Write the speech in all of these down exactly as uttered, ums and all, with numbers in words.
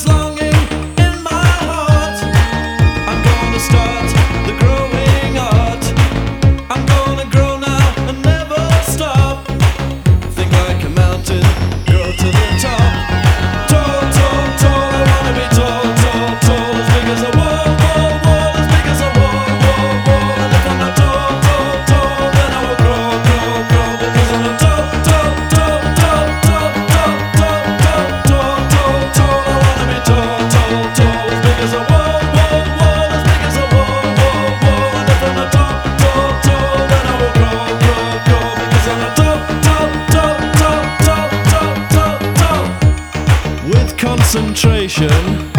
this longing in my heart. I'm gonna start the growing art. I'm gonna grow now and never stop. Think like a mountain, grow to the top. Tall, tall, tall, I wanna be tall, tall, tall. As big as a wall, wall, wall. As big as a wall, wall, wall. And if I'm not tall, tall, tall, then I will grow, grow, grow. Because I'm not tall, tall, tall, tall, tall, tall, tall, tall, tall, tall, tall. I wanna be tall, tall, tall. As big as a wall, wall, wall. As big as a wall, wall, wall. And if I'm not tall, tall, tall, then I will grow, grow, grow. Because I'm not tall, tall, tall, tall, tall, tall, tall, tall. With concentration,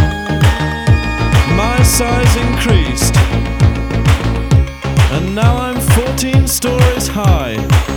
my size increased, and now I'm fourteen stories high.